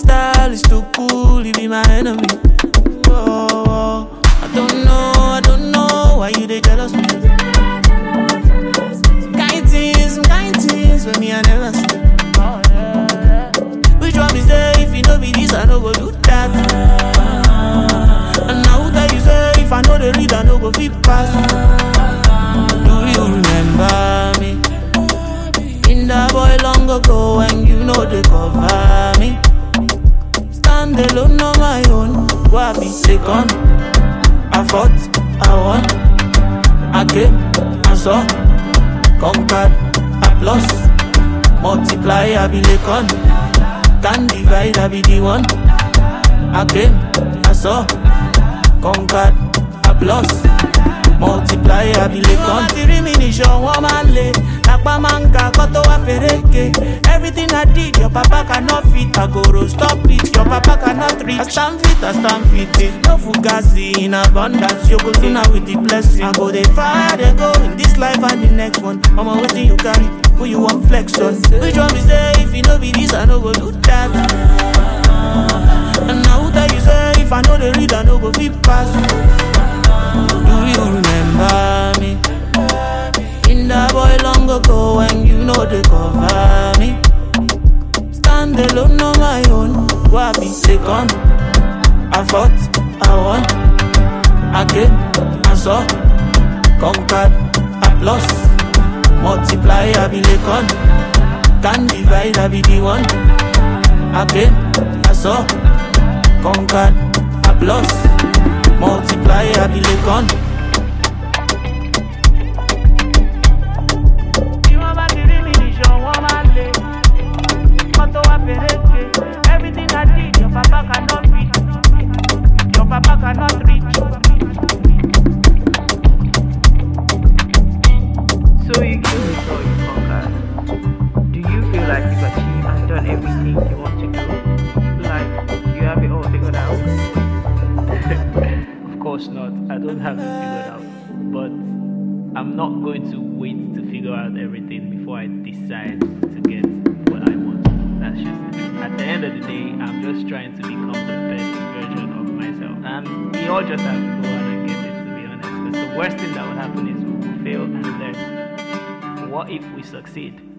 style is too cool, you be my enemy. Oh, I don't know why you they jealous me. Some kind things with me I never see. Which one is there if you know me this I no go do that. And now that you say if I know the read I no go fit pass. Do you remember me? In that boy long ago when you know they cover me. Stand alone on my own, go I be second. I fought, I won, I came, I saw, conquered, I plus, multiply, I be Lekon. Can divide, I be the one. I came, I saw, conquered, I plus, multiply, I be Lekon. Everything I did, your papa cannot fit. I go to stop it, your papa cannot reach. I stand fit. No fugazi in abundance. You go to now with the blessing. I go they far, they go in this life and the next one. I'm waiting you carry, who you want flex on. Which one is there if you know be this, I no go do that. And now that you say, if I know the read, I no go fit pass. Do you remember me? In that boy long ago when you know they cover me. Stand alone on my own, go I be second. I fought, I won, I came, I saw, conquered, I plus, multiply, I be Lekon. Can divide, I be the one. I came, I saw, conquered, I plus, multiply, I be Lekon. Everything I did, your papa cannot reach. Your papa cannot reach. So you came before you conquered. Do you feel like you've achieved and done everything you want to do? Like you have it all figured out? Of course not. I don't have it figured out. But I'm not going to wait to figure out everything before I decide to get what I want. That's just it. At the end of the day, I'm just trying to become the best version of myself. And we all just have to go out and get it, to be honest. Because the worst thing that will happen is we will fail and learn. What if we succeed?